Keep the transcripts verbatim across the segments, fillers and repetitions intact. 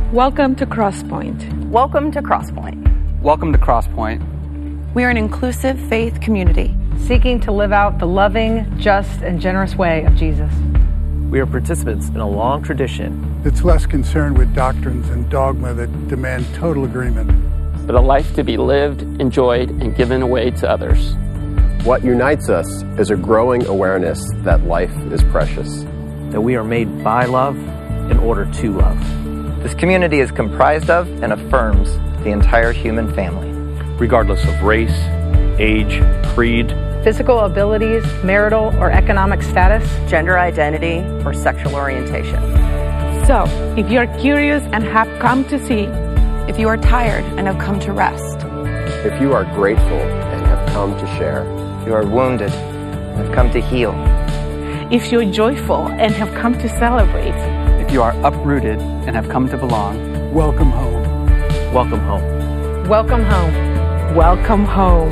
Welcome to Crosspoint. Welcome to Crosspoint. Welcome to Crosspoint. We are an inclusive faith community seeking to live out the loving, just, and generous way of Jesus. We are participants in a long tradition that's less concerned with doctrines and dogma that demand total agreement, but a life to be lived, enjoyed, and given away to others. What unites us is a growing awareness that life is precious, that we are made by love in order to love. This community is comprised of and affirms the entire human family, regardless of race, age, creed, physical abilities, marital or economic status, gender identity, or sexual orientation. So, if you're curious and have come to see, if you are tired and have come to rest, if you are grateful and have come to share, if you are wounded and have come to heal, if you're joyful and have come to celebrate, if you are uprooted and have come to belong, welcome home. Welcome home. Welcome home. Welcome home.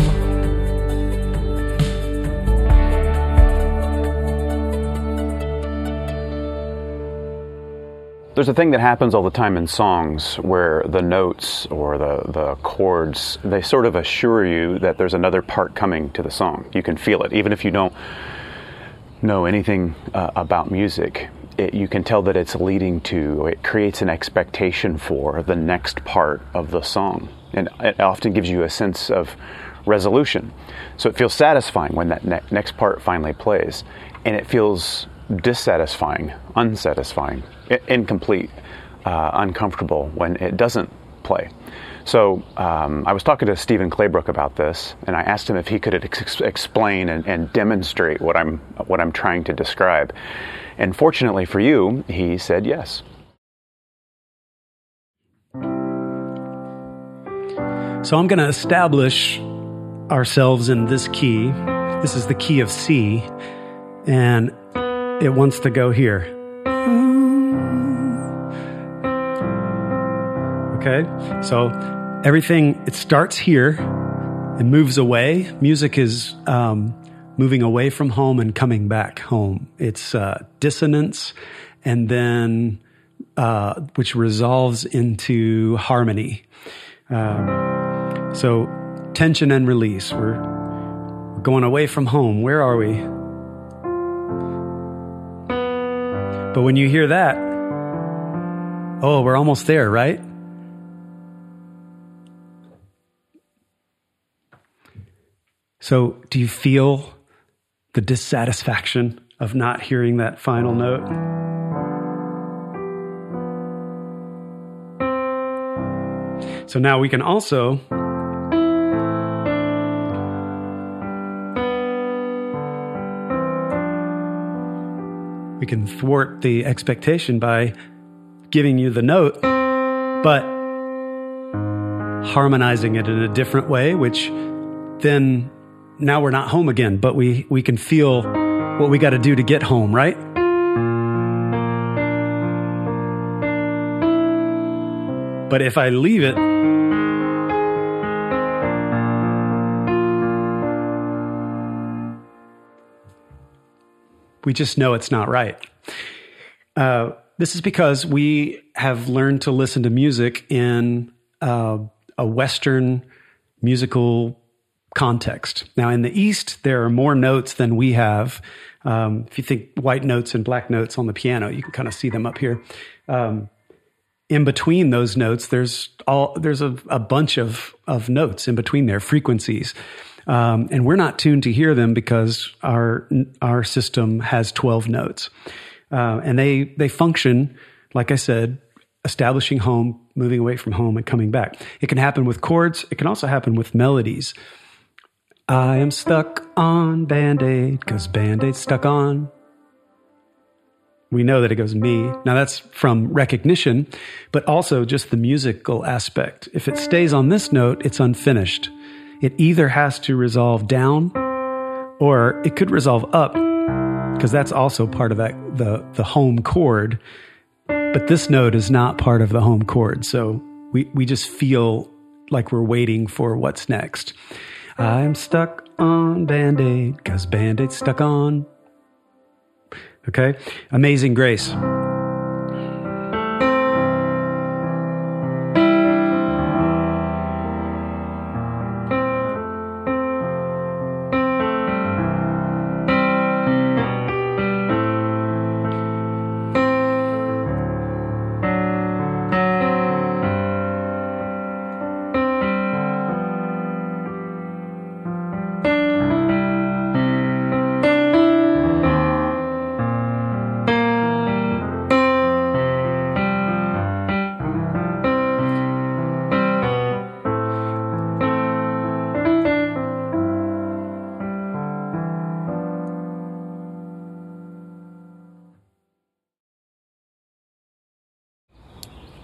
There's a thing that happens all the time in songs where the notes or the, the chords, they sort of assure you that there's another part coming to the song. You can feel it, even if you don't know anything uh, about music. It, you can tell that it's leading to, it creates an expectation for the next part of the song. And it often gives you a sense of resolution. So it feels satisfying when that ne- next part finally plays. And it feels dissatisfying, unsatisfying, I- incomplete, uh, uncomfortable when it doesn't play. So um, I was talking to Stephen Claybrook about this, and I asked him if he could ex- explain and, and demonstrate what I'm what I'm trying to describe. And fortunately for you, he said yes. So I'm going to establish ourselves in this key. This is the key of C, and it wants to go here. Okay, so everything, it starts here and moves away. Music is um, moving away from home and coming back home. It's uh, dissonance, and then uh, which resolves into harmony. Um, so tension and release. We're, we're going away from home. Where are we? But when you hear that, oh, we're almost there, right? So do you feel the dissatisfaction of not hearing that final note? So now we can also we can thwart the expectation by giving you the note, but harmonizing it in a different way, which then now we're not home again, but we, we can feel what we got to do to get home, right? But if I leave it, we just know it's not right. Uh, this is because we have learned to listen to music in uh, a Western musical context. Now, in the East, there are more notes than we have. Um, if you think white notes and black notes on the piano, you can kind of see them up here. Um, in between those notes, there's all there's a, a bunch of of notes in between there, frequencies, um, and we're not tuned to hear them because our our system has twelve notes, uh, and they they function, like I said, establishing home, moving away from home, and coming back. It can happen with chords. It can also happen with melodies. I am stuck on Band-Aid because Band-Aid's stuck on. We know that it goes me. Now that's from recognition, but also just the musical aspect. If it stays on this note, it's unfinished. It either has to resolve down or it could resolve up because that's also part of that the, the home chord. But this note is not part of the home chord. So we, we just feel like we're waiting for what's next. I'm stuck on Band-Aid because Band-Aid's stuck on. Okay? Amazing Grace.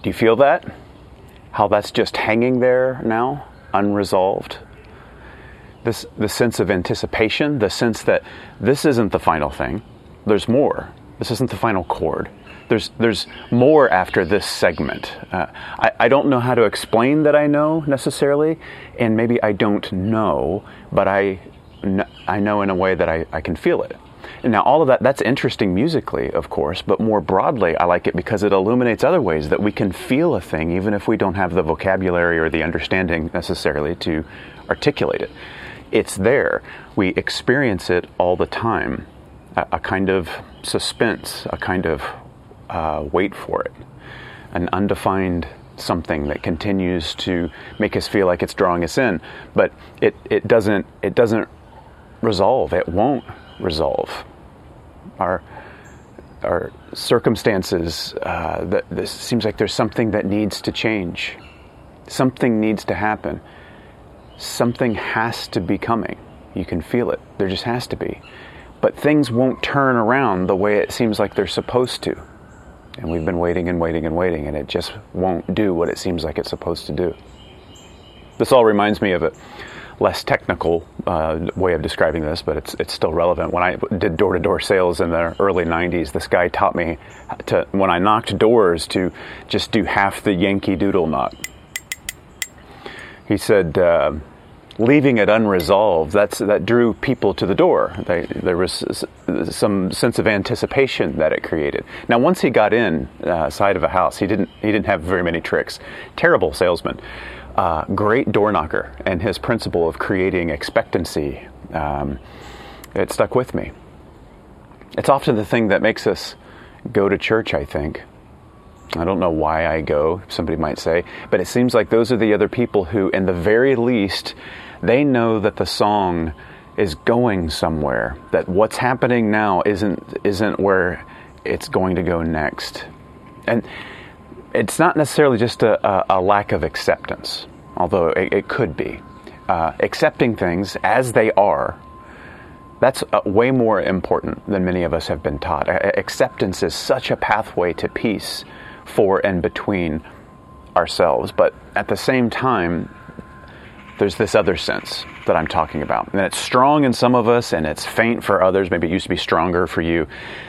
Do you feel that? How that's just hanging there now, unresolved? This, the sense of anticipation, the sense that this isn't the final thing. There's more. This isn't the final chord. There's there's more after this segment. Uh, I, I don't know how to explain that I know necessarily, and maybe I don't know, but I, I know in a way that I, I can feel it. And now all of that, that's interesting musically, of course, but more broadly, I like it because it illuminates other ways that we can feel a thing even if we don't have the vocabulary or the understanding necessarily to articulate it. It's there. We experience it all the time. A, a kind of suspense, a kind of uh, wait for it, an undefined something that continues to make us feel like it's drawing us in, but it, it doesn't it doesn't resolve. It won't resolve. Our our circumstances. Uh, that this seems like there's something that needs to change. Something needs to happen. Something has to be coming. You can feel it. There just has to be. But things won't turn around the way it seems like they're supposed to. And we've been waiting and waiting and waiting, and it just won't do what it seems like it's supposed to do. This all reminds me of a less technical uh, way of describing this, but it's it's still relevant. When I did door-to-door sales in the early nineties, this guy taught me to, when I knocked doors, to just do half the Yankee Doodle knock. He said, uh, leaving it unresolved, that's, that drew people to the door. They, there was some sense of anticipation that it created. Now, once he got in uh, side of a house, he didn't he didn't have very many tricks. Terrible salesman, uh, great door knocker, and his principle of creating expectancy, um, it stuck with me. It's often the thing that makes us go to church, I think. I don't know why I go, somebody might say, but it seems like those are the other people who, in the very least, they know that the song is going somewhere, that what's happening now isn't isn't where it's going to go next. And it's not necessarily just a, a, a lack of acceptance, although it, it could be. Uh, accepting things as they are, that's uh, way more important than many of us have been taught. A- acceptance is such a pathway to peace for and between ourselves, but at the same time, there's this other sense that I'm talking about. And it's strong in some of us, and it's faint for others. Maybe it used to be stronger for you.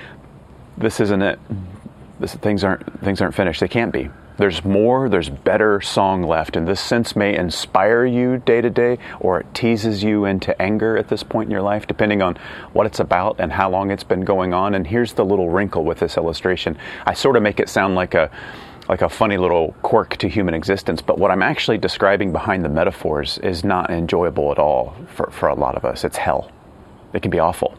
This isn't it. This, things aren't things aren't finished. They can't be. There's more, there's better song left. And this sense may inspire you day to day, or it teases you into anger at this point in your life, depending on what it's about and how long it's been going on. And here's the little wrinkle with this illustration. I sort of make it sound like a like a funny little quirk to human existence, but what I'm actually describing behind the metaphors is not enjoyable at all for, for a lot of us. It's hell. It can be awful.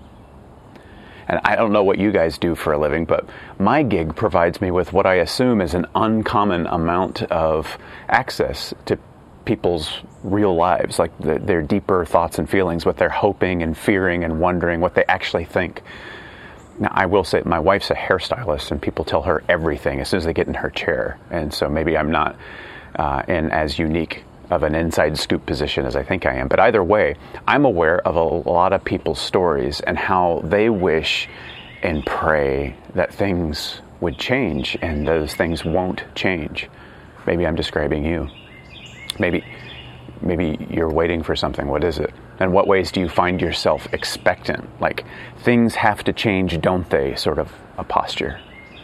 And I don't know what you guys do for a living, but my gig provides me with what I assume is an uncommon amount of access to people's real lives, like the, their deeper thoughts and feelings, what they're hoping and fearing and wondering, what they actually think. Now, I will say my wife's a hairstylist, and people tell her everything as soon as they get in her chair. And so maybe I'm not uh, in as unique of an inside scoop position as I think I am. But either way, I'm aware of a lot of people's stories and how they wish and pray that things would change, and those things won't change. Maybe I'm describing you. Maybe, maybe you're waiting for something. What is it? And what ways do you find yourself expectant? Like, things have to change, don't they? Sort of a posture.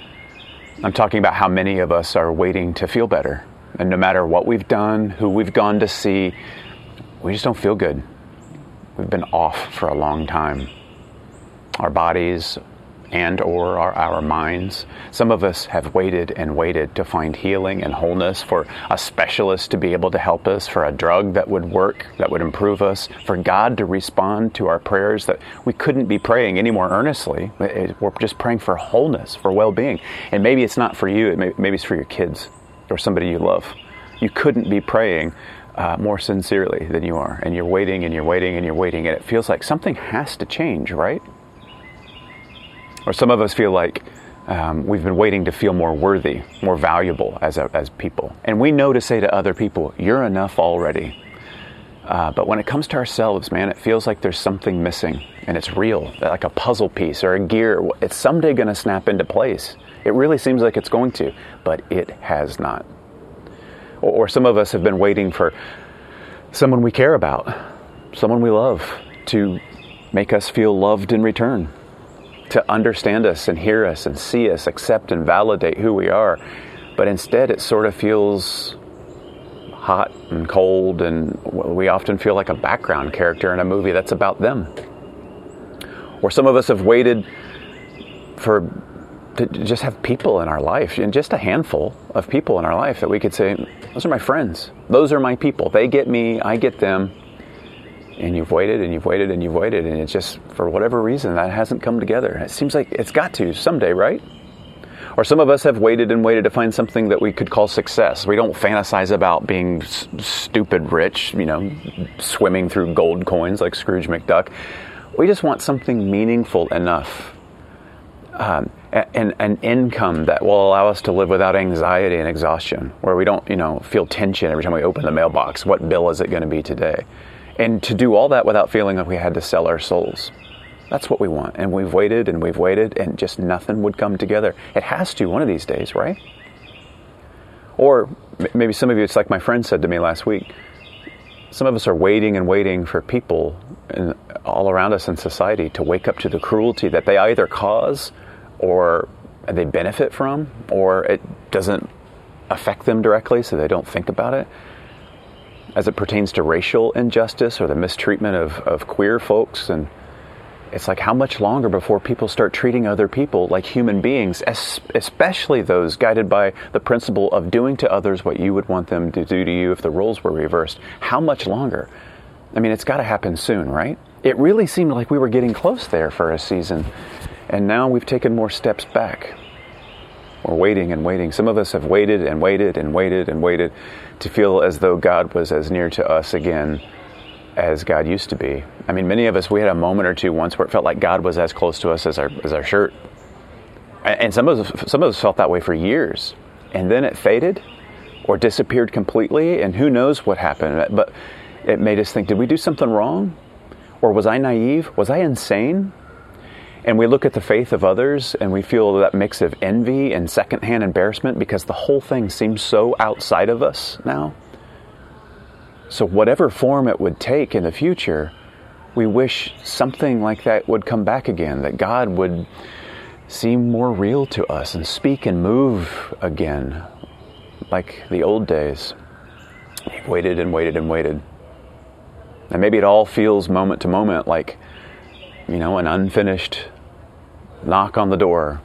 I'm talking about how many of us are waiting to feel better. And no matter what we've done, who we've gone to see, we just don't feel good. We've been off for a long time. Our bodies and or our, our minds. Some of us have waited and waited to find healing and wholeness, for a specialist to be able to help us, for a drug that would work, that would improve us, for God to respond to our prayers that we couldn't be praying any more earnestly. We're just praying for wholeness, for well-being. And maybe it's not for you, maybe it's for your kids or somebody you love. You couldn't be praying uh, more sincerely than you are. And you're waiting and you're waiting and you're waiting, and it feels like something has to change, right? Or some of us feel like um, we've been waiting to feel more worthy, more valuable as a, as people. And we know to say to other people, you're enough already. Uh, but when it comes to ourselves, man, it feels like there's something missing, and it's real, like a puzzle piece or a gear. It's someday going to snap into place. It really seems like it's going to, but it has not. Or, or some of us have been waiting for someone we care about, someone we love, to make us feel loved in return, to understand us and hear us and see us, accept and validate who we are. But instead, it sort of feels hot and cold, and we often feel like a background character in a movie that's about them. Or some of us have waited for to just have people in our life, and just a handful of people in our life that we could say, those are my friends. Those are my people. They get me, I get them. And you've waited and you've waited and you've waited, and it's just, for whatever reason, that hasn't come together. It seems like it's got to someday, right? Or some of us have waited and waited to find something that we could call success. We don't fantasize about being s- stupid rich, you know, swimming through gold coins like Scrooge McDuck. We just want something meaningful enough, um, and an income that will allow us to live without anxiety and exhaustion, where we don't, you know, feel tension every time we open the mailbox. What bill is it going to be today? And to do all that without feeling like we had to sell our souls. That's what we want. And we've waited and we've waited, and just nothing would come together. It has to one of these days, right? Or maybe some of you, it's like my friend said to me last week. Some of us are waiting and waiting for people in, all around us in society to wake up to the cruelty that they either cause, or they benefit from, or it doesn't affect them directly, so they don't think about it. As it pertains to racial injustice or the mistreatment of, of queer folks. And it's like, how much longer before people start treating other people like human beings, especially those guided by the principle of doing to others what you would want them to do to you if the roles were reversed? How much longer? I mean, it's got to happen soon, right? It really seemed like we were getting close there for a season, and now we've taken more steps back. We're waiting and waiting. Some of us have waited and waited and waited and waited to feel as though God was as near to us again as God used to be. I mean, many of us, we had a moment or two once where it felt like God was as close to us as our as our shirt. And some of us, some of us felt that way for years. And then it faded or disappeared completely, and who knows what happened. But it made us think, did we do something wrong? Or was I naive? Was I insane? And we look at the faith of others and we feel that mix of envy and secondhand embarrassment because the whole thing seems so outside of us now. So whatever form it would take in the future, we wish something like that would come back again, that God would seem more real to us and speak and move again like the old days. We've waited and waited and waited. And maybe it all feels moment to moment like, you know, an unfinished knock on the door.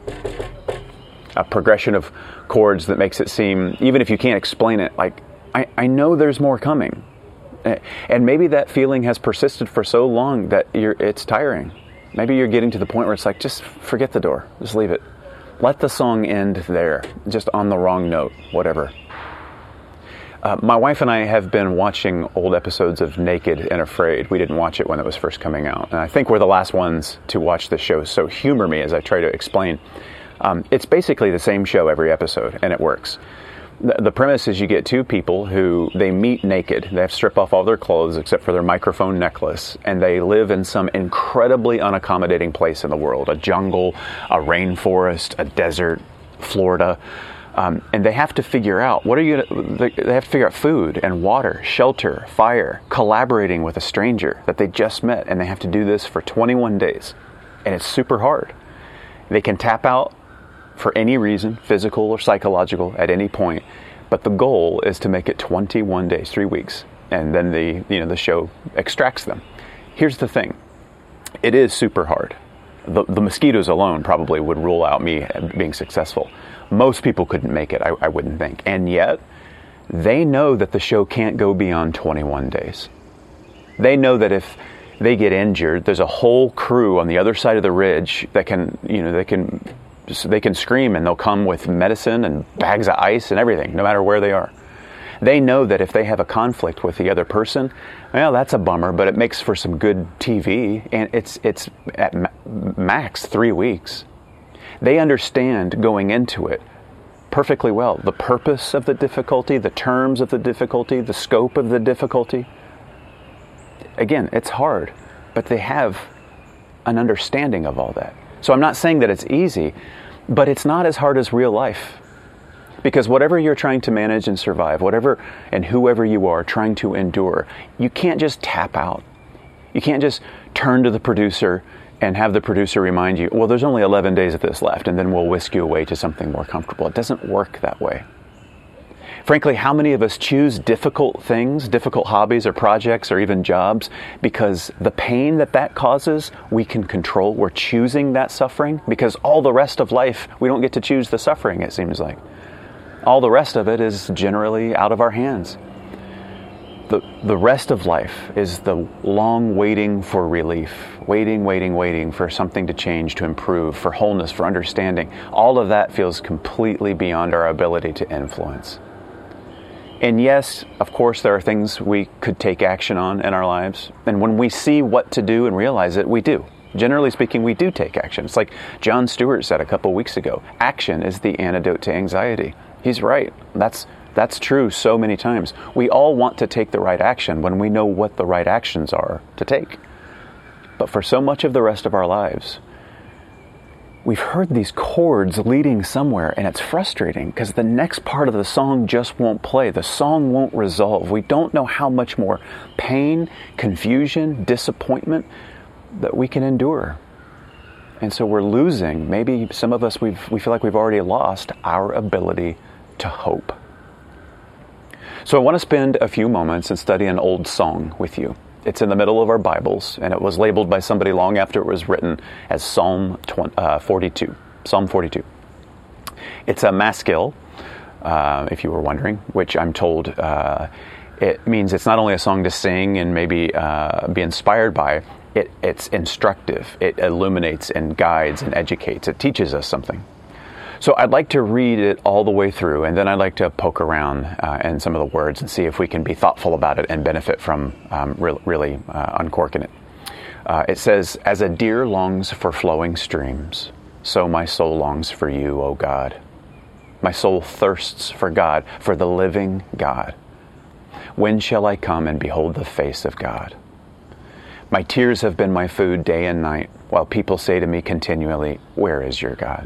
A progression of chords that makes it seem, even if you can't explain it, like, I, I know there's more coming. And maybe that feeling has persisted for so long that you're, it's tiring. Maybe you're getting to the point where it's like, just forget the door. Just leave it. Let the song end there, just on the wrong note, whatever. Uh, my wife and I have been watching old episodes of Naked and Afraid. We didn't watch it when it was first coming out. And I think we're the last ones to watch the show, so humor me as I try to explain. Um, it's basically the same show every episode, and it works. The, the premise is you get two people who, they meet naked. They have to strip off all their clothes except for their microphone necklace, and they live in some incredibly unaccommodating place in the world. A jungle, a rainforest, a desert, Florida. Um, and they have to figure out, what are you gonna, they, they have to figure out food and water, shelter, fire, collaborating with a stranger that they just met, and they have to do this for twenty-one days. And it's super hard. They can tap out for any reason, physical or psychological, at any point, but the goal is to make it twenty-one days, three weeks, and then the, you know, the show extracts them. Here's the thing. It is super hard. The, the mosquitoes alone probably would rule out me being successful. Most people couldn't make it, I, I wouldn't think. And yet, they know that the show can't go beyond twenty-one days. They know that if they get injured, there's a whole crew on the other side of the ridge that can, you know, they can, they can scream, and they'll come with medicine and bags of ice and everything, no matter where they are. They know that if they have a conflict with the other person, well, that's a bummer, but it makes for some good T V, and it's it's at max three weeks. They understand going into it perfectly well the purpose of the difficulty, the terms of the difficulty, the scope of the difficulty. Again, it's hard, but they have an understanding of all that. So I'm not saying that it's easy, but it's not as hard as real life. Because whatever you're trying to manage and survive, whatever and whoever you are trying to endure, you can't just tap out. You can't just turn to the producer and have the producer remind you, well, there's only eleven days of this left, and then we'll whisk you away to something more comfortable. It doesn't work that way. Frankly, how many of us choose difficult things, difficult hobbies or projects or even jobs, because the pain that that causes, we can control. We're choosing that suffering because all the rest of life, we don't get to choose the suffering, it seems like. All the rest of it is generally out of our hands. The, the rest of life is the long waiting for relief, waiting, waiting, waiting for something to change, to improve, for wholeness, for understanding. All of that feels completely beyond our ability to influence. And yes, of course, there are things we could take action on in our lives. And when we see what to do and realize it, we do. Generally speaking, we do take action. It's like Jon Stewart said a couple weeks ago, action is the antidote to anxiety. He's right. That's That's true so many times. We all want to take the right action when we know what the right actions are to take. But for so much of the rest of our lives, we've heard these chords leading somewhere, and it's frustrating because the next part of the song just won't play. The song won't resolve. We don't know how much more pain, confusion, disappointment that we can endure. And so we're losing, maybe some of us, we've, we feel like we've already lost our ability to hope. So I want to spend a few moments and study an old song with you. It's in the middle of our Bibles, and it was labeled by somebody long after it was written as Psalm forty-two. Psalm forty-two. It's a maskil, uh, if you were wondering, which I'm told uh, it means it's not only a song to sing and maybe uh, be inspired by, it, it's instructive. It illuminates and guides and educates. It teaches us something. So I'd like to read it all the way through, and then I'd like to poke around uh, in some of the words and see if we can be thoughtful about it and benefit from um, re- really uh, uncorking it. Uh, it says, "As a deer longs for flowing streams, so my soul longs for you, O God. My soul thirsts for God, for the living God. When shall I come and behold the face of God? My tears have been my food day and night, while people say to me continually, 'Where is your God?'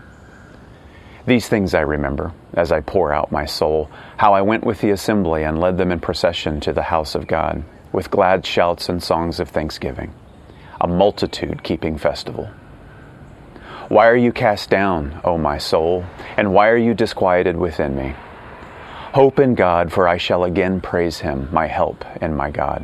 These things I remember as I pour out my soul, how I went with the assembly and led them in procession to the house of God, with glad shouts and songs of thanksgiving, a multitude keeping festival. Why are you cast down, O my soul, and why are you disquieted within me? Hope in God, for I shall again praise him, my help and my God.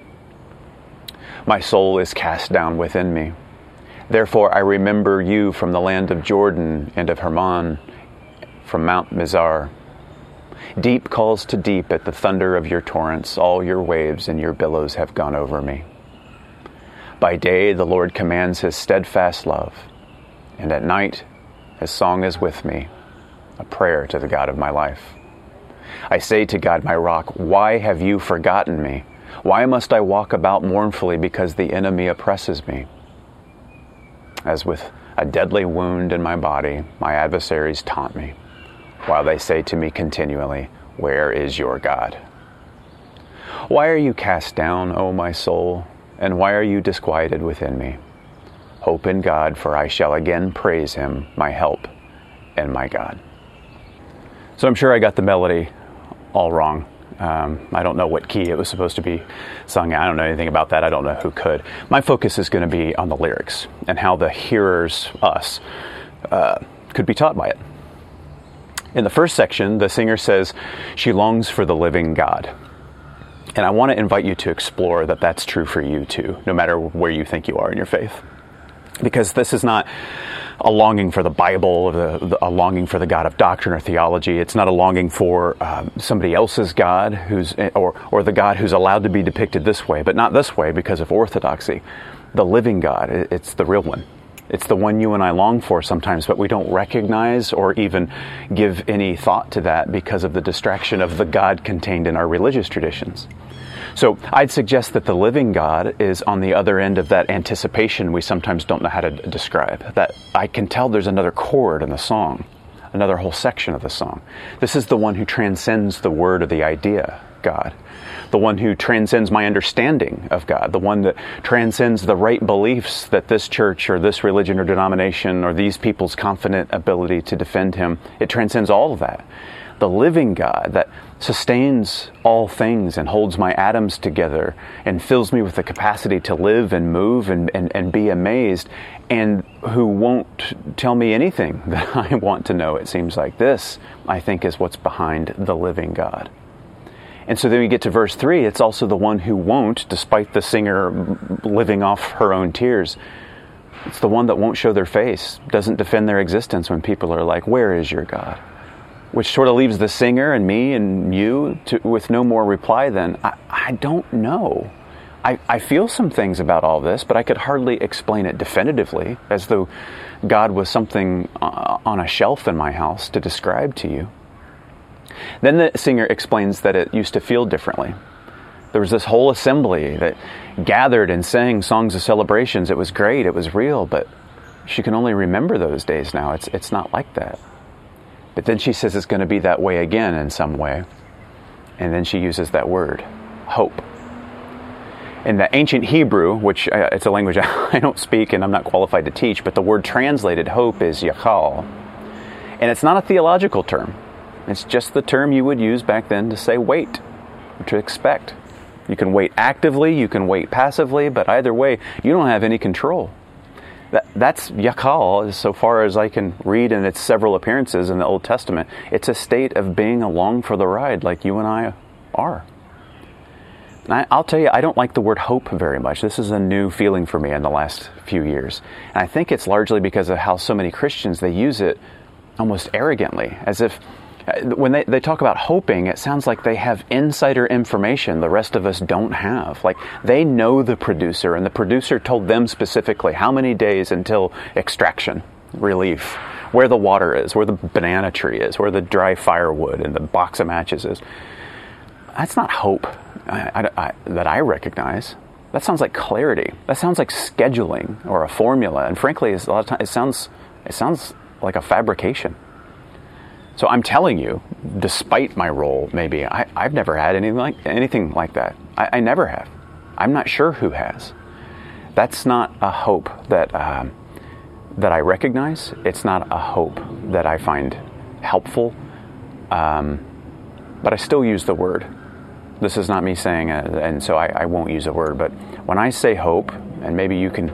My soul is cast down within me. Therefore I remember you from the land of Jordan and of Hermon, from Mount Mizar. Deep calls to deep at the thunder of your torrents. All your waves and your billows have gone over me. By day the Lord commands his steadfast love, and at night his song is with me, a prayer to the God of my life. I say to God, my rock, why have you forgotten me? Why must I walk about mournfully because the enemy oppresses me? As with a deadly wound in my body, my adversaries taunt me, while they say to me continually, 'Where is your God?' Why are you cast down, O my soul, and why are you disquieted within me? Hope in God, for I shall again praise him, my help and my God." So I'm sure I got the melody all wrong. Um, I don't know what key it was supposed to be sung in. I don't know anything about that. I don't know who could. My focus is going to be on the lyrics and how the hearers, us, uh, could be taught by it. In the first section, the singer says she longs for the living God. And I want to invite you to explore that that's true for you too, no matter where you think you are in your faith. Because this is not a longing for the Bible, or the, the, a longing for the God of doctrine or theology. It's not a longing for um, somebody else's God, who's or or the God who's allowed to be depicted this way, but not this way because of orthodoxy. The living God, it's the real one. It's the one you and I long for sometimes, but we don't recognize or even give any thought to that because of the distraction of the God contained in our religious traditions. So I'd suggest that the living God is on the other end of that anticipation we sometimes don't know how to describe. That I can tell there's another chord in the song. another whole section of the song. This is the one who transcends the word or the idea, God. The one who transcends my understanding of God. The one that transcends the right beliefs that this church or this religion or denomination or these people's confident ability to defend Him. It transcends all of that. The living God that sustains all things and holds my atoms together and fills me with the capacity to live and move and, and, and be amazed, and who won't tell me anything that I want to know, it seems like. This, I think, is what's behind the living God. And so then we get to verse three, it's also the one who won't, despite the singer living off her own tears, it's the one that won't show their face, doesn't defend their existence when people are like, where is your God? Which sort of leaves the singer and me and you to, with no more reply than, I, I don't know. I, I feel some things about all this, but I could hardly explain it definitively, as though God was something uh, on a shelf in my house to describe to you. Then the singer explains that it used to feel differently. There was this whole assembly that gathered and sang songs of celebrations. It was great, it was real, but she can only remember those days now. It's, it's not like that. But then she says it's going to be that way again in some way. And then she uses that word, hope. In the ancient Hebrew, which uh, it's a language I don't speak and I'm not qualified to teach, but the word translated hope is yachal. And it's not a theological term. It's just the term you would use back then to say wait, or to expect. You can wait actively, you can wait passively, but either way, you don't have any control. That, that's yachal, so far as I can read in its several appearances in the Old Testament. It's a state of being along for the ride like you and I are. And I, I'll tell you, I don't like the word hope very much. This is a new feeling for me in the last few years. And I think it's largely because of how so many Christians, they use it almost arrogantly, as if when they, they talk about hoping, it sounds like they have insider information the rest of us don't have. Like they know the producer, and the producer told them specifically how many days until extraction, relief, where the water is, where the banana tree is, where the dry firewood and the box of matches is. That's not hope I, I, I, that I recognize. That sounds like clarity. That sounds like scheduling or a formula. And frankly, it's a lot of times, it sounds it sounds like a fabrication. So I'm telling you, despite my role, maybe, I, I've never had anything like, anything like that. I, I never have. I'm not sure who has. That's not a hope that um, that I recognize. It's not a hope that I find helpful. Um, but I still use the word. This is not me saying, uh, and so I, I won't use a word. But when I say hope, and maybe you can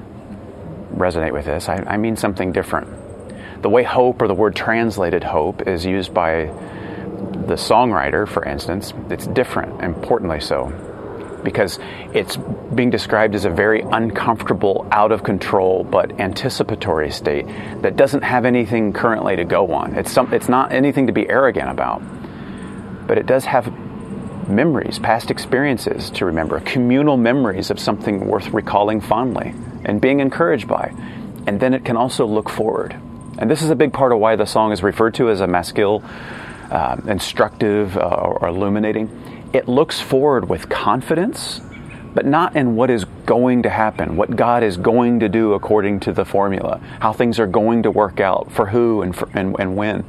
resonate with this, I, I mean something different. The way hope, or the word translated hope, is used by the songwriter, for instance, it's different, importantly so, because it's being described as a very uncomfortable, out of control, but anticipatory state that doesn't have anything currently to go on. It's some, it's not anything to be arrogant about, but it does have memories, past experiences to remember, communal memories of something worth recalling fondly and being encouraged by. And then it can also look forward. And this is a big part of why the song is referred to as a maskil, uh, instructive uh, or illuminating. It looks forward with confidence, but not in what is going to happen, what God is going to do according to the formula, how things are going to work out, for who and, for, and, and when.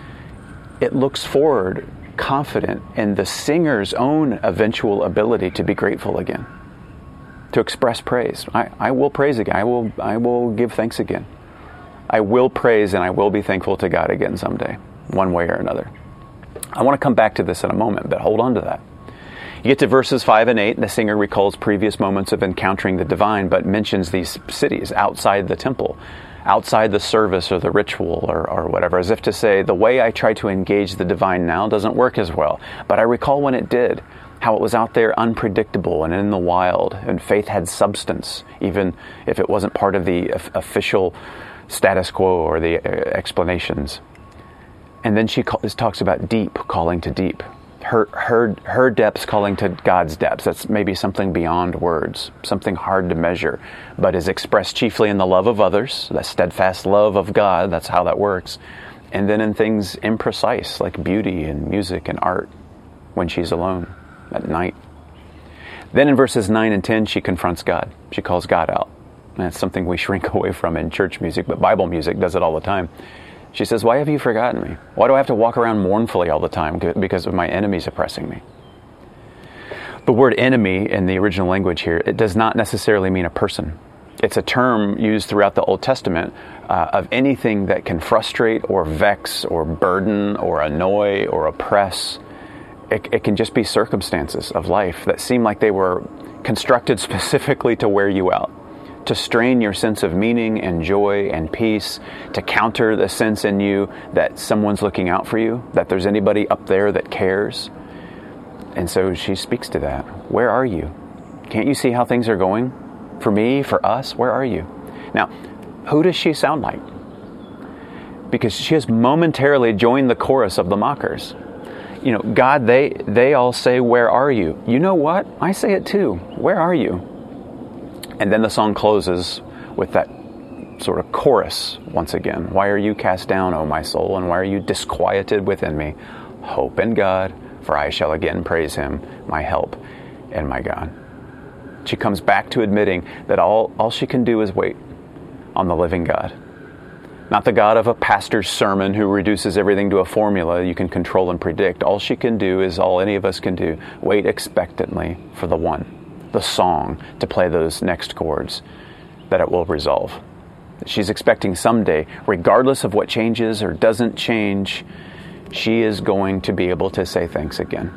It looks forward confident in the singer's own eventual ability to be grateful again, to express praise. I, I will praise again. I will, I will give thanks again. I will praise and I will be thankful to God again someday, one way or another. I want to come back to this in a moment, but hold on to that. You get to verses five and eight, and the singer recalls previous moments of encountering the divine, but mentions these cities outside the temple, outside the service or the ritual or, or whatever, as if to say, the way I try to engage the divine now doesn't work as well. But I recall when it did, how it was out there unpredictable and in the wild, and faith had substance, even if it wasn't part of the official status quo or the explanations. And then she talks about deep calling to deep. Her, her, her depths calling to God's depths. That's maybe something beyond words, something hard to measure, but is expressed chiefly in the love of others, that steadfast love of God. That's how that works. And then in things imprecise, like beauty and music and art, when she's alone at night. Then in verses nine and ten, she confronts God. She calls God out. And it's something we shrink away from in church music, but Bible music does it all the time. She says, why have you forgotten me? Why do I have to walk around mournfully all the time because of my enemies oppressing me? The word enemy in the original language here, it does not necessarily mean a person. It's a term used throughout the Old Testament uh, of anything that can frustrate or vex or burden or annoy or oppress. It, it can just be circumstances of life that seem like they were constructed specifically to wear you out, to strain your sense of meaning and joy and peace, to counter the sense in you that someone's looking out for you, that there's anybody up there that cares. And so she speaks to that. Where are you? Can't you see how things are going? For me, for us, where are you? Now, who does she sound like? Because she has momentarily joined the chorus of the mockers. You know, God, they they all say, where are you? You know what? I say it too. Where are you? And then the song closes with that sort of chorus once again. Why are you cast down, O my soul, and why are you disquieted within me? Hope in God, for I shall again praise him, my help and my God. She comes back to admitting that all, all she can do is wait on the living God. Not the God of a pastor's sermon who reduces everything to a formula you can control and predict. All she can do is all any of us can do. Wait expectantly for the one, the song, to play those next chords that it will resolve. She's expecting someday, regardless of what changes or doesn't change, she is going to be able to say thanks again.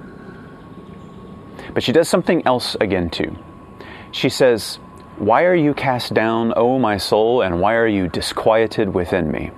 But she does something else again too. She says, why are you cast down, O my soul, and why are you disquieted within me?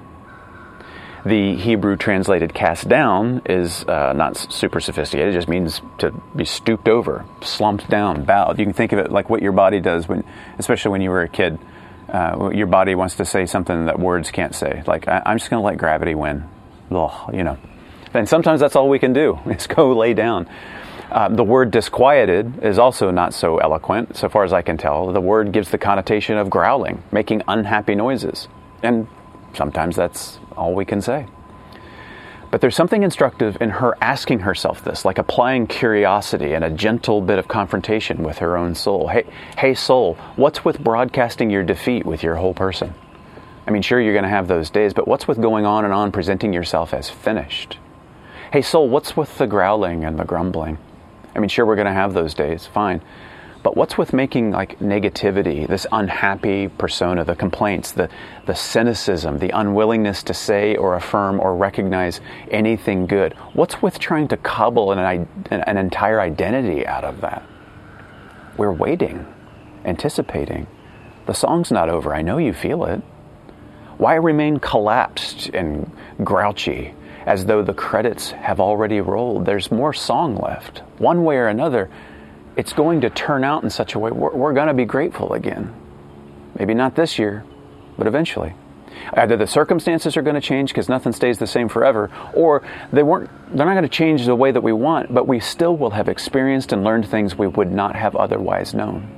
The Hebrew translated cast down is uh, not super sophisticated. It just means to be stooped over, slumped down, bowed. You can think of it like what your body does, when, especially when you were a kid. Uh, your body wants to say something that words can't say. Like, I, I'm just going to let gravity win. Ugh, you know. And sometimes that's all we can do, is go lay down. Uh, the word disquieted is also not so eloquent, so far as I can tell. The word gives the connotation of growling, making unhappy noises. And sometimes that's all we can say. But there's something instructive in her asking herself this, like applying curiosity and a gentle bit of confrontation with her own soul. Hey, hey soul, what's with broadcasting your defeat with your whole person? I mean, sure, you're going to have those days, but what's with going on and on presenting yourself as finished? Hey soul, what's with the growling and the grumbling? I mean, sure, we're going to have those days, fine. But what's with making like negativity, this unhappy persona, the complaints, the, the cynicism, the unwillingness to say or affirm or recognize anything good? What's with trying to cobble an, an entire identity out of that? We're waiting, anticipating. The song's not over. I know you feel it. Why remain collapsed and grouchy as though the credits have already rolled? There's more song left. One way or another, it's going to turn out in such a way we're, we're going to be grateful again. Maybe not this year, but eventually. Either the circumstances are going to change because nothing stays the same forever, or they weren't, they're not going to change the way that we want, but we still will have experienced and learned things we would not have otherwise known.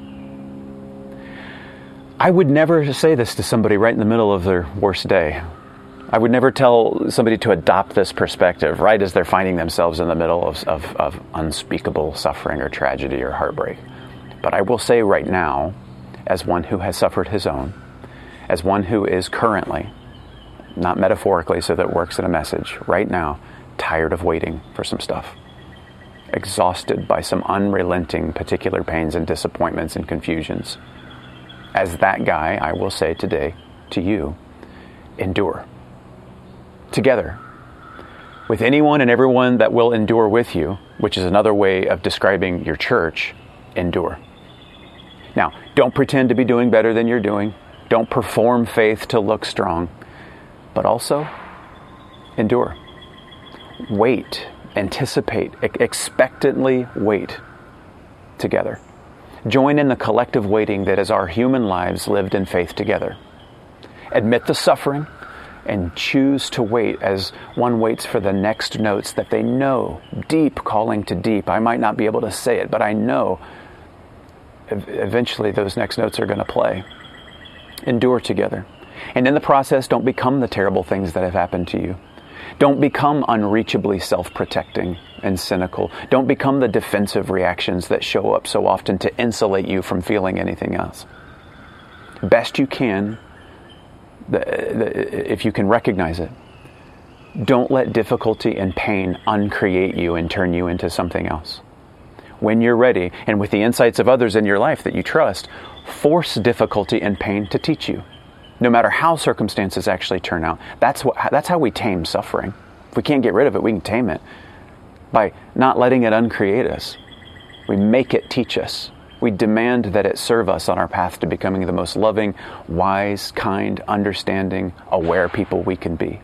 I would never say this to somebody right in the middle of their worst day. I would never tell somebody to adopt this perspective right as they're finding themselves in the middle of, of, of unspeakable suffering or tragedy or heartbreak. But I will say right now, as one who has suffered his own, as one who is currently, not metaphorically so that it works in a message, right now, tired of waiting for some stuff, exhausted by some unrelenting particular pains and disappointments and confusions. As that guy, I will say today to you, endure. Together, with anyone and everyone that will endure with you, which is another way of describing your church, endure. Now, don't pretend to be doing better than you're doing. Don't perform faith to look strong. But also, endure. Wait, anticipate, expectantly wait together. Join in the collective waiting that is our human lives lived in faith together. Admit the suffering, and choose to wait as one waits for the next notes that they know, deep calling to deep. I might not be able to say it, but I know eventually those next notes are going to play. Endure together. And in the process, don't become the terrible things that have happened to you. Don't become unreachably self-protecting and cynical. Don't become the defensive reactions that show up so often to insulate you from feeling anything else. Best you can, the, the, if you can recognize it. Don't let difficulty and pain uncreate you and turn you into something else. When you're ready, and with the insights of others in your life that you trust, force difficulty and pain to teach you. No matter how circumstances actually turn out. That's what, that's how we tame suffering. If we can't get rid of it, we can tame it by not letting it uncreate us. We make it teach us. We demand that it serve us on our path to becoming the most loving, wise, kind, understanding, aware people we can be.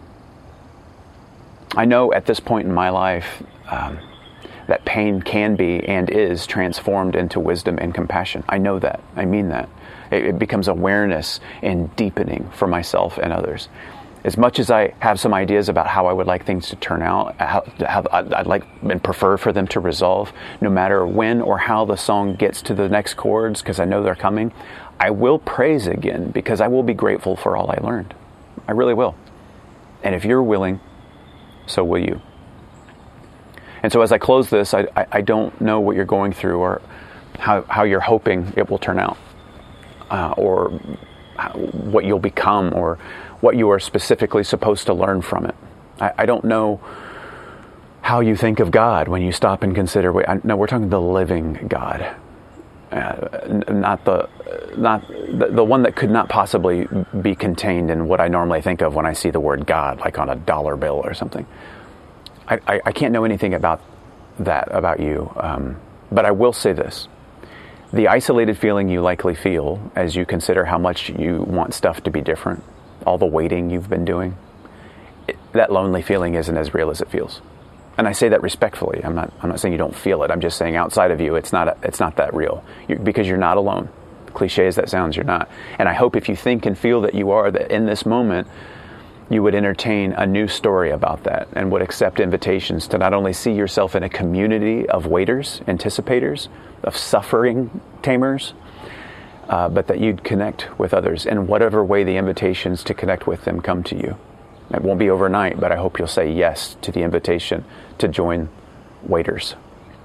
I know at this point in my life um, that pain can be and is transformed into wisdom and compassion. I know that. I mean that. It, it becomes awareness and deepening for myself and others. As much as I have some ideas about how I would like things to turn out, how, how I'd like and prefer for them to resolve, no matter when or how the song gets to the next chords, because I know they're coming, I will praise again because I will be grateful for all I learned. I really will. And if you're willing, so will you. And so as I close this, I, I, I don't know what you're going through or how, how you're hoping it will turn out, uh, or how, what you'll become, or what you are specifically supposed to learn from it. I, I don't know how you think of God when you stop and consider, wait, I, no, we're talking the living God, uh, not the not the, the one that could not possibly be contained in what I normally think of when I see the word God, like on a dollar bill or something. I, I, I can't know anything about that, about you, um, but I will say this. The isolated feeling you likely feel as you consider how much you want stuff to be different, all the waiting you've been doing, it, that lonely feeling isn't as real as it feels. And I say that respectfully. I'm not I'm not saying you don't feel it. I'm just saying outside of you, it's not it's not that real. You're, because you're not alone. Cliche as that sounds, you're not. And I hope if you think and feel that you are, that in this moment, you would entertain a new story about that and would accept invitations to not only see yourself in a community of waiters, anticipators, of suffering tamers, uh, but that you'd connect with others in whatever way the invitations to connect with them come to you. It won't be overnight, but I hope you'll say yes to the invitation to join waiters.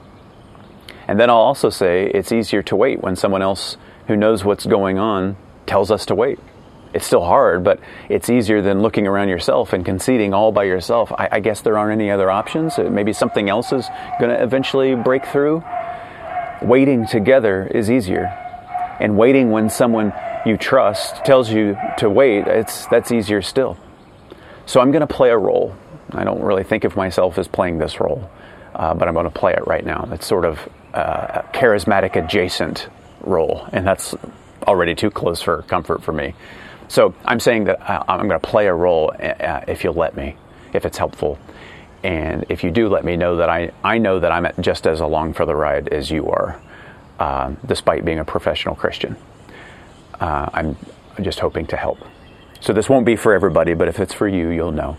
And then I'll also say it's easier to wait when someone else who knows what's going on tells us to wait. It's still hard, but it's easier than looking around yourself and conceding all by yourself. I, I guess there aren't any other options. Maybe something else is going to eventually break through. Waiting together is easier. And waiting when someone you trust tells you to wait, it's that's easier still. So I'm going to play a role. I don't really think of myself as playing this role, uh, but I'm going to play it right now. It's sort of uh, a charismatic adjacent role, and that's already too close for comfort for me. So I'm saying that I'm going to play a role uh, if you'll let me, if it's helpful. And if you do let me know that I, I know that I'm just as along for the ride as you are, uh, despite being a professional Christian. Uh, I'm just hoping to help. So this won't be for everybody, but if it's for you, you'll know.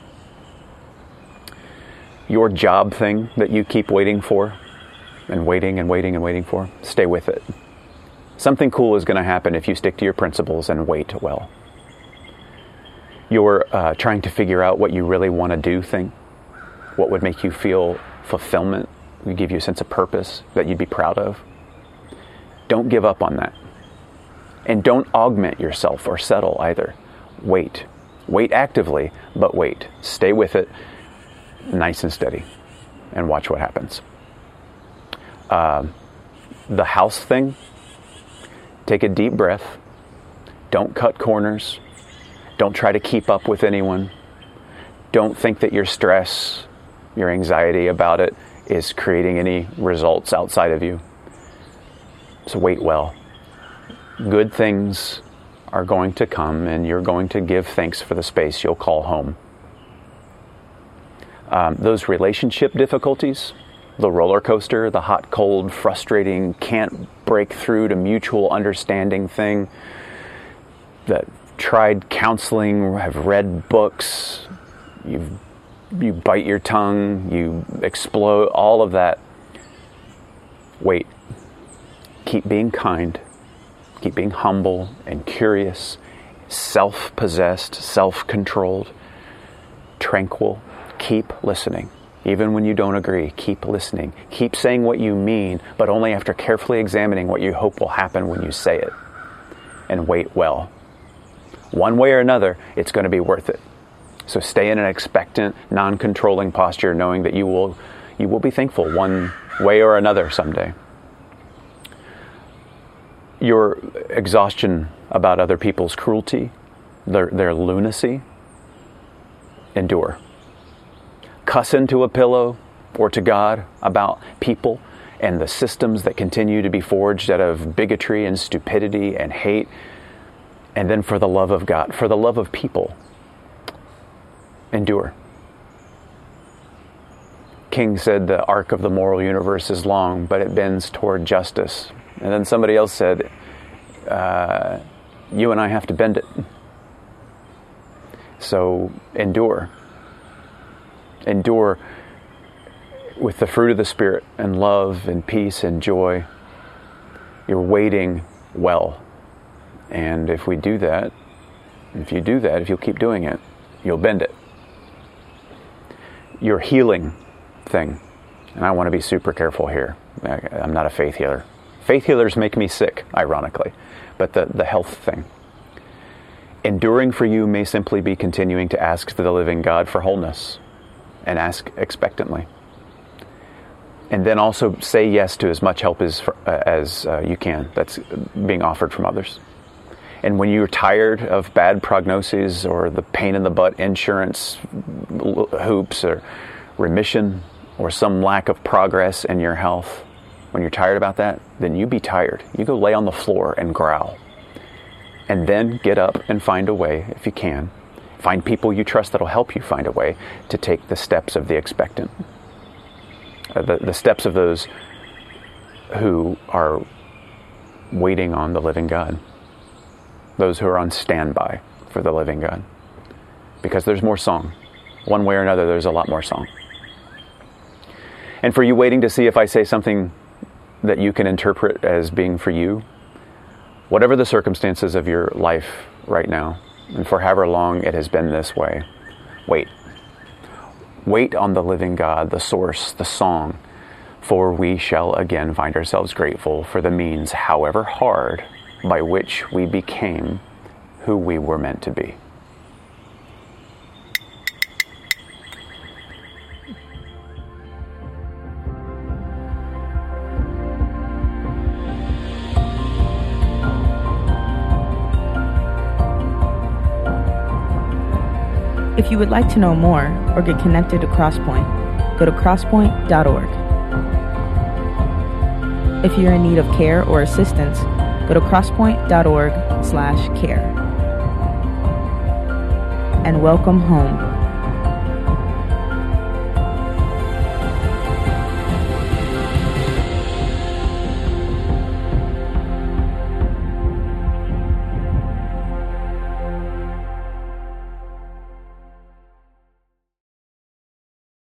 Your job thing that you keep waiting for, and waiting and waiting and waiting for, stay with it. Something cool is going to happen if you stick to your principles and wait well. Your uh, trying to figure out what you really want to do thing, what would make you feel fulfillment, would give you a sense of purpose that you'd be proud of. Don't give up on that. And don't augment yourself or settle either. Wait. Wait actively, but wait. Stay with it, nice and steady, and watch what happens. Uh, the house thing, take a deep breath. Don't cut corners. Don't try to keep up with anyone. Don't think that your stress, your anxiety about it is creating any results outside of you. So wait well. Good things are going to come, and you're going to give thanks for the space you'll call home. Um, those relationship difficulties, the roller coaster, the hot, cold, frustrating, can't break through to mutual understanding thing, that tried counseling, have read books, you you bite your tongue, you explode, all of that. Wait. Keep being kind. Keep being humble and curious, self-possessed, self-controlled, tranquil. Keep listening. Even when you don't agree, keep listening. Keep saying what you mean, but only after carefully examining what you hope will happen when you say it. And wait well. one way or another, it's going to be worth it. So stay in an expectant, non-controlling posture, knowing that you will, you will be thankful one way or another someday. Your exhaustion about other people's cruelty, their, their lunacy, endure. Cuss into a pillow or to God about people and the systems that continue to be forged out of bigotry and stupidity and hate. And then for the love of God, for the love of people, endure. King said the arc of the moral universe is long, but it bends toward justice. And then somebody else said, uh, you and I have to bend it. So endure. Endure with the fruit of the Spirit and love and peace and joy. You're waiting well. And if we do that, if you do that, if you'll keep doing it, you'll bend it. Your healing thing, and I want to be super careful here. I'm not a faith healer. Faith healers make me sick, ironically, but the, the health thing. Enduring for you may simply be continuing to ask the living God for wholeness, and ask expectantly. And then also say yes to as much help as, uh, as uh, you can that's being offered from others. And when you're tired of bad prognoses or the pain in the butt insurance hoops or remission or some lack of progress in your health, when you're tired about that, then you be tired. You go lay on the floor and growl. And then get up and find a way, if you can. Find people you trust that'll help you find a way to take the steps of the expectant. Uh, the, the steps of those who are waiting on the living God. Those who are on standby for the living God. Because there's more song. One way or another, there's a lot more song. And for you waiting to see if I say something that you can interpret as being for you, whatever the circumstances of your life right now, and for however long it has been this way, wait. Wait on the living God, the source, the song, for we shall again find ourselves grateful for the means, however hard, by which we became who we were meant to be. If you would like to know more or get connected to Crosspoint, go to crosspoint dot org. If you're in need of care or assistance, go to crosspoint dot org slash care. And welcome home.